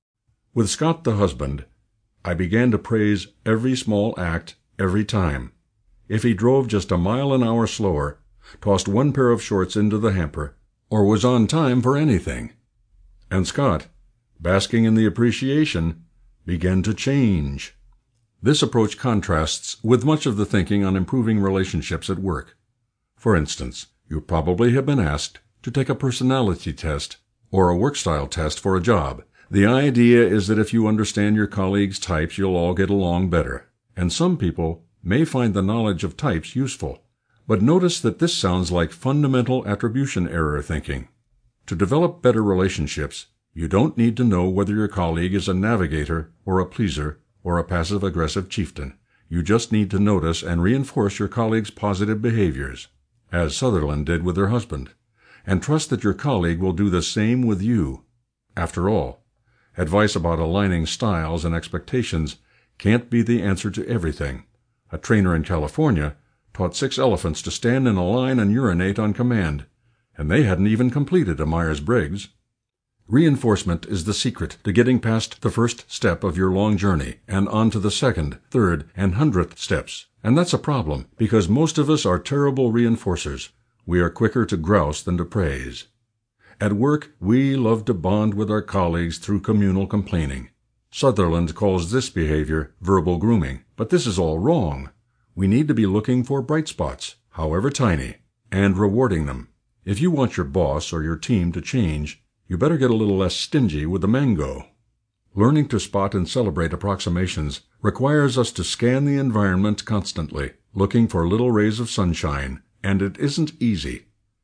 With Scott the husband, I began to praise every small act every time. If he drove just a mile an hour slower, tossed one pair of shorts into the hamper, or was on time for anything. And Scott, basking in the appreciation, began to change. This approach contrasts with much of the thinking on improving relationships at work. For instance, you probably have been asked to take a personality test or a work style test for a job. The idea is that if you understand your colleagues' types, you'll all get along better. And some people may find the knowledge of types useful. But notice that this sounds like fundamental attribution error thinking. To develop better relationships, you don't need to know whether your colleague is a navigator or a pleaser or a passive-aggressive chieftain. You just need to notice and reinforce your colleague's positive behaviors, as Sutherland did with her husband, and trust that your colleague will do the same with you. After all, advice about aligning styles and expectations can't be the answer to everything. A trainer in California taught six elephants to stand in a line and urinate on command, and they hadn't even completed a Myers-Briggs. Reinforcement is the secret to getting past the first step of your long journey and on to the second, third, and hundredth steps. And that's a problem, because most of us are terrible reinforcers. We are quicker to grouse than to praise. At work, we love to bond with our colleagues through communal complaining. Sutherland calls this behavior verbal grooming, but this is all wrong. We need to be looking for bright spots, however tiny, and rewarding them. If you want your boss or your team to change, you better get a little less stingy with the mango. Learning to spot and celebrate approximations requires us to scan the environment constantly, looking for little rays of sunshine, and it isn't easy.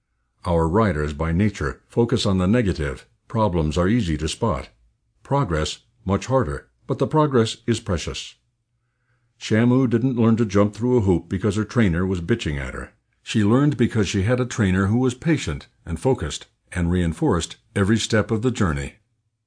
Our writers, by nature, focus on the negative. Problems are easy to spot. Progress, much harder, but the progress is precious. Shamu didn't learn to jump through a hoop because her trainer was bitching at her. She learned because she had a trainer who was patient and focused and reinforced every step of the journey.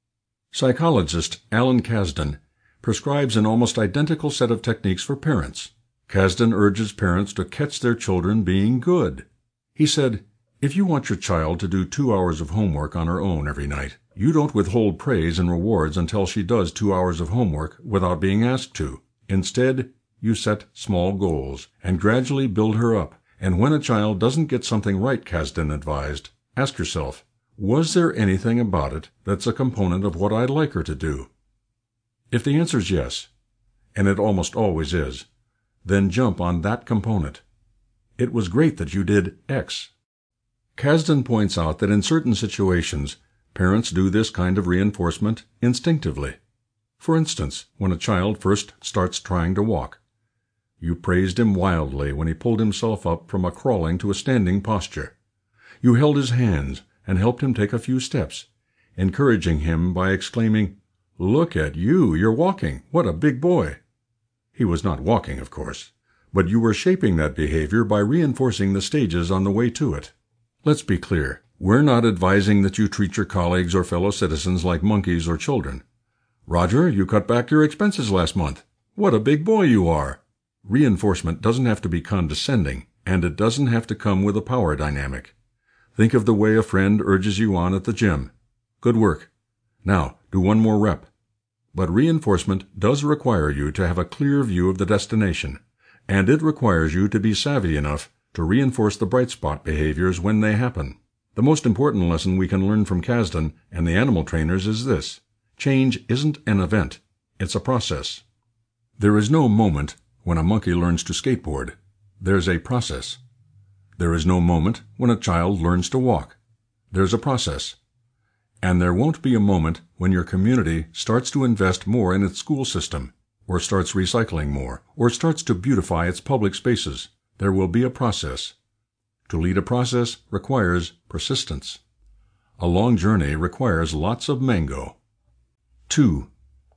Psychologist Alan Kasdan prescribes an almost identical set of techniques for parents. Kasdan urges parents to catch their children being good. He said, if you want your child to do two hours of homework on her own every night, you don't withhold praise and rewards until she does two hours of homework without being asked to. Instead, you set small goals and gradually build her up. And when a child doesn't get something right, Kasdan advised, ask yourself, was there anything about it that's a component of what I'd like her to do? If the answer is yes, and it almost always is, then jump on that component. It was great that you did X. Kasdan points out that in certain situations, parents do this kind of reinforcement instinctively. For instance, when a child first starts trying to walk, you praised him wildly when he pulled himself up from a crawling to a standing posture. You held his hands and helped him take a few steps, encouraging him by exclaiming, "Look at you, you're walking. What a big boy." He was not walking, of course, but you were shaping that behavior by reinforcing the stages on the way to it. Let's be clear. We're not advising that you treat your colleagues or fellow citizens like monkeys or children. Roger, you cut back your expenses last month. What a big boy you are. Reinforcement doesn't have to be condescending, and it doesn't have to come with a power dynamic. Think of the way a friend urges you on at the gym. Good work. Now, do one more rep. But reinforcement does require you to have a clear view of the destination, and it requires you to be savvy enough to reinforce the bright spot behaviors when they happen. The most important lesson we can learn from Kasdan and the animal trainers is this. Change isn't an event. It's a process. There is no moment when a monkey learns to skateboard. There's a process. There is no moment when a child learns to walk. There's a process. And there won't be a moment when your community starts to invest more in its school system, or starts recycling more, or starts to beautify its public spaces. There will be a process. To lead a process requires persistence. A long journey requires lots of mango. Two.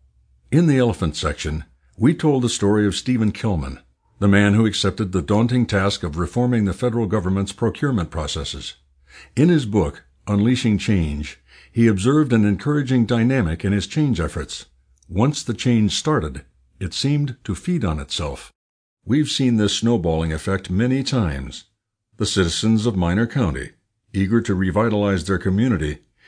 In the elephant section, we told the story of Stephen Killman, the man who accepted the daunting task of reforming the federal government's procurement processes. In his book, Unleashing Change, he observed an encouraging dynamic in his change efforts. Once the change started, it seemed to feed on itself. We've seen this snowballing effect many times. The citizens of Minor County, eager to revitalize their community,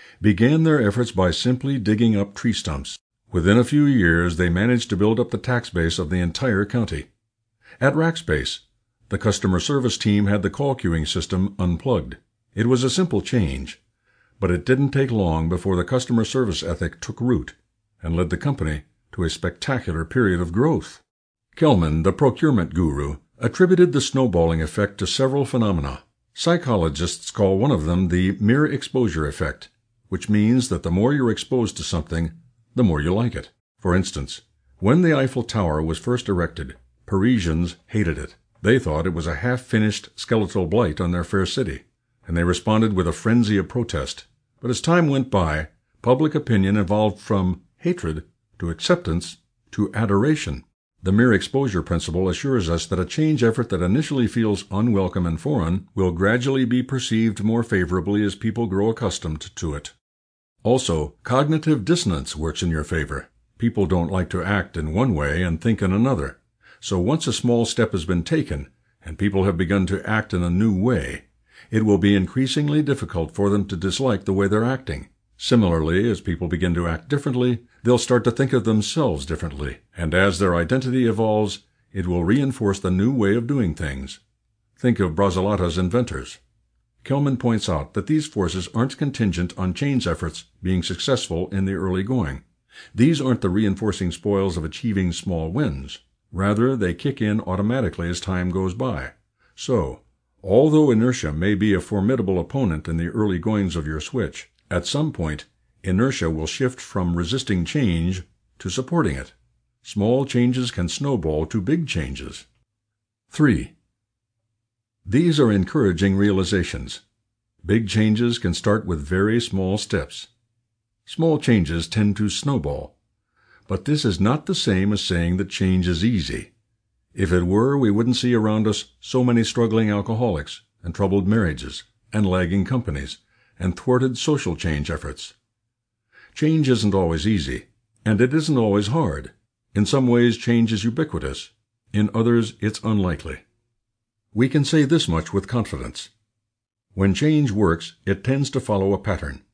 began their efforts by simply digging up tree stumps. Within a few years, they managed to build up the tax base of the entire county. At Rackspace, the customer service team had the call queuing system unplugged. It was a simple change, but it didn't take long before the customer service ethic took root and led the company to a spectacular period of growth. Kelman, the procurement guru, attributed the snowballing effect to several phenomena. Psychologists call one of them the mere exposure effect, which means that the more you're exposed to something, the more you like it. For instance, when the Eiffel Tower was first erected, Parisians hated it. They thought it was a half-finished skeletal blight on their fair city, and they responded with a frenzy of protest. But as time went by, public opinion evolved from hatred to acceptance to adoration. The mere exposure principle assures us that a change effort that initially feels unwelcome and foreign will gradually be perceived more favorably as people grow accustomed to it. Also, cognitive dissonance works in your favor. People don't like to act in one way and think in another. So once a small step has been taken, and people have begun to act in a new way, it will be increasingly difficult for them to dislike the way they're acting. Similarly, as people begin to act differently, they'll start to think of themselves differently, and as their identity evolves, it will reinforce the new way of doing things. Think of Brazilatta's inventors. Kelman points out that these forces aren't contingent on change efforts being successful in the early going. These aren't the reinforcing spoils of achieving small wins. Rather, they kick in automatically as time goes by. So, although inertia may be a formidable opponent in the early goings of your switch, at some point, inertia will shift from resisting change to supporting it. Small changes can snowball to big changes. three. These are encouraging realizations. Big changes can start with very small steps. Small changes tend to snowball. But this is not the same as saying that change is easy. If it were, we wouldn't see around us so many struggling alcoholics, and troubled marriages, and lagging companies, and thwarted social change efforts. Change isn't always easy, and it isn't always hard. In some ways, change is ubiquitous. In others, it's unlikely. We can say this much with confidence. When change works, it tends to follow a pattern.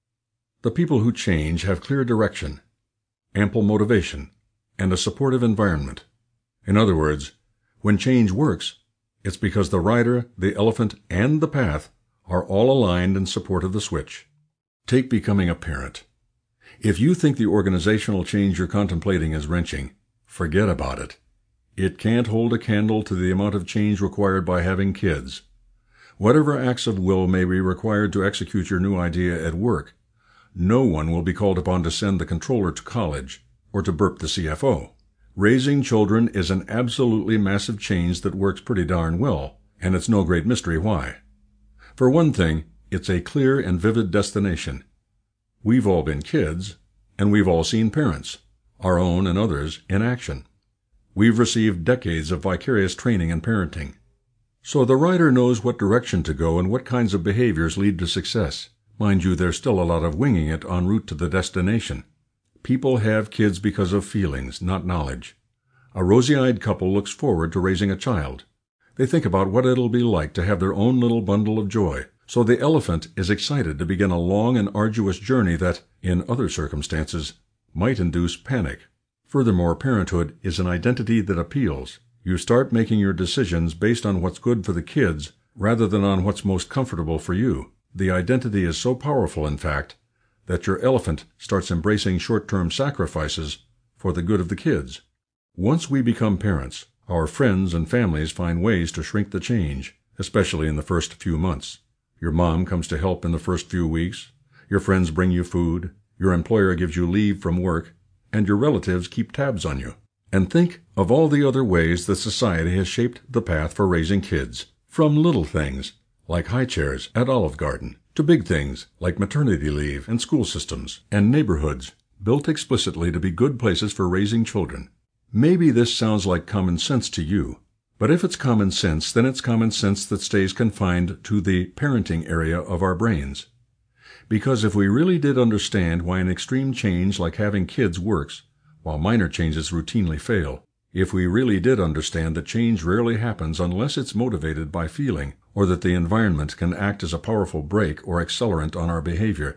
The people who change have clear direction, ample motivation, and a supportive environment. In other words, when change works, it's because the rider, the elephant, and the path are all aligned in support of the switch. Take becoming a parent. If you think the organizational change you're contemplating is wrenching, forget about it. It can't hold a candle to the amount of change required by having kids. Whatever acts of will may be required to execute your new idea at work, no one will be called upon to send the controller to college or to burp the C F O. Raising children is an absolutely massive change that works pretty darn well, and it's no great mystery why. For one thing, it's a clear and vivid destination. We've all been kids, and we've all seen parents, our own and others, in action. We've received decades of vicarious training in parenting. So the rider knows what direction to go and what kinds of behaviors lead to success. Mind you, there's still a lot of winging it en route to the destination. People have kids because of feelings, not knowledge. A rosy-eyed couple looks forward to raising a child. They think about what it'll be like to have their own little bundle of joy. So the elephant is excited to begin a long and arduous journey that, in other circumstances, might induce panic. Furthermore, parenthood is an identity that appeals. You start making your decisions based on what's good for the kids rather than on what's most comfortable for you. The identity is so powerful, in fact, that your elephant starts embracing short-term sacrifices for the good of the kids. Once we become parents, our friends and families find ways to shrink the change, especially in the first few months. Your mom comes to help in the first few weeks, your friends bring you food, your employer gives you leave from work, and your relatives keep tabs on you. And think of all the other ways that society has shaped the path for raising kids, from little things, like high chairs at Olive Garden, to big things like maternity leave and school systems and neighborhoods built explicitly to be good places for raising children. Maybe this sounds like common sense to you, but if it's common sense, then it's common sense that stays confined to the parenting area of our brains. Because if we really did understand why an extreme change like having kids works, while minor changes routinely fail, if we really did understand that change rarely happens unless it's motivated by feeling, or that the environment can act as a powerful brake or accelerant on our behavior,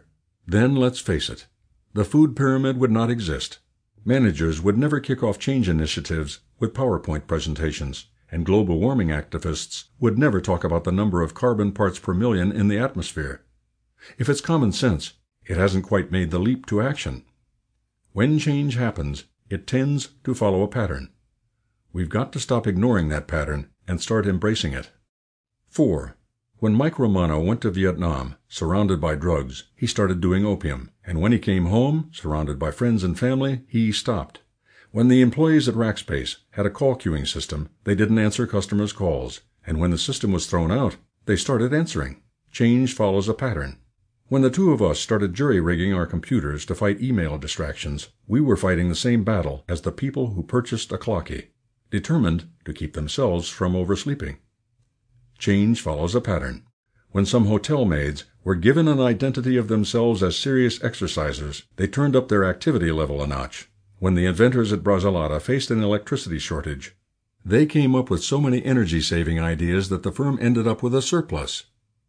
Then let's face it, the food pyramid would not exist. Managers would never kick off change initiatives with PowerPoint presentations, and global warming activists would never talk about the number of carbon parts per million in the atmosphere. If it's common sense, it hasn't quite made the leap to action. When change happens, it tends to follow a pattern. We've got to stop ignoring that pattern and start embracing it. four. When Mike Romano went to Vietnam, surrounded by drugs, he started doing opium, and when he came home, surrounded by friends and family, he stopped. When the employees at Rackspace had a call queuing system, they didn't answer customers' calls, and when the system was thrown out, they started answering. Change follows a pattern. When the two of us started jury-rigging our computers to fight email distractions, we were fighting the same battle as the people who purchased a clocky, determined to keep themselves from oversleeping. Change follows a pattern. When some hotel maids were given an identity of themselves as serious exercisers, they turned up their activity level a notch. When the inventors at Brasilata faced an electricity shortage, they came up with so many energy-saving ideas that the firm ended up with a surplus.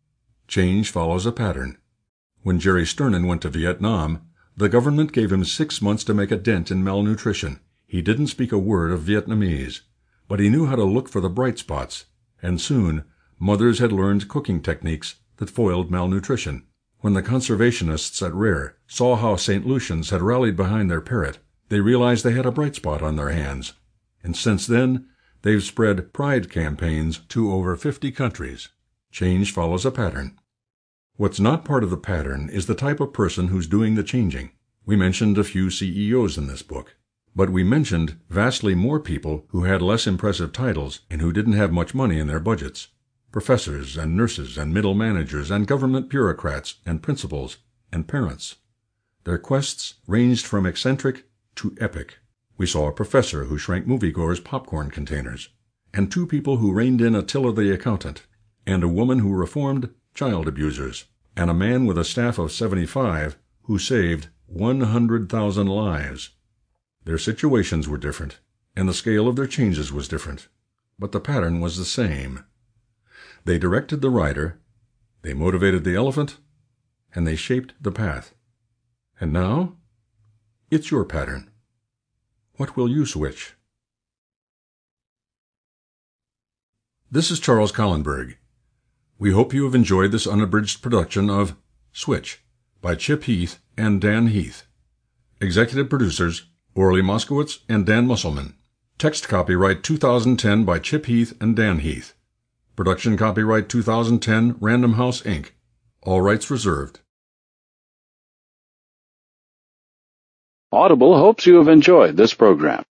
Change follows a pattern. When Jerry Sternin went to Vietnam, the government gave him six months to make a dent in malnutrition. He didn't speak a word of Vietnamese, but he knew how to look for the bright spots, and soon mothers had learned cooking techniques that foiled malnutrition. When the conservationists at Rare saw how Saint Lucians had rallied behind their parrot, they realized they had a bright spot on their hands. And since then, they've spread pride campaigns to over fifty countries. Change follows a pattern. What's not part of the pattern is the type of person who's doing the changing. We mentioned a few C E Os in this book, but we mentioned vastly more people who had less impressive titles and who didn't have much money in their budgets. Professors and nurses and middle managers and government bureaucrats and principals and parents. Their quests ranged from eccentric to epic. We saw a professor who shrank moviegoers' popcorn containers, and two people who reined in Attila the accountant, and a woman who reformed child abusers, and a man with a staff of seventy-five who saved one hundred thousand lives. Their situations were different, and the scale of their changes was different, but the pattern was the same. They directed the rider, they motivated the elephant, and they shaped the path. And now, it's your pattern. What will you switch? This is Charles Collenberg. We hope you have enjoyed this unabridged production of Switch by Chip Heath and Dan Heath. Executive producers, Orly Moskowitz and Dan Musselman. Text copyright two thousand ten by Chip Heath and Dan Heath. Production copyright two thousand ten, Random House, Incorporated. All rights reserved. Audible hopes you have enjoyed this program.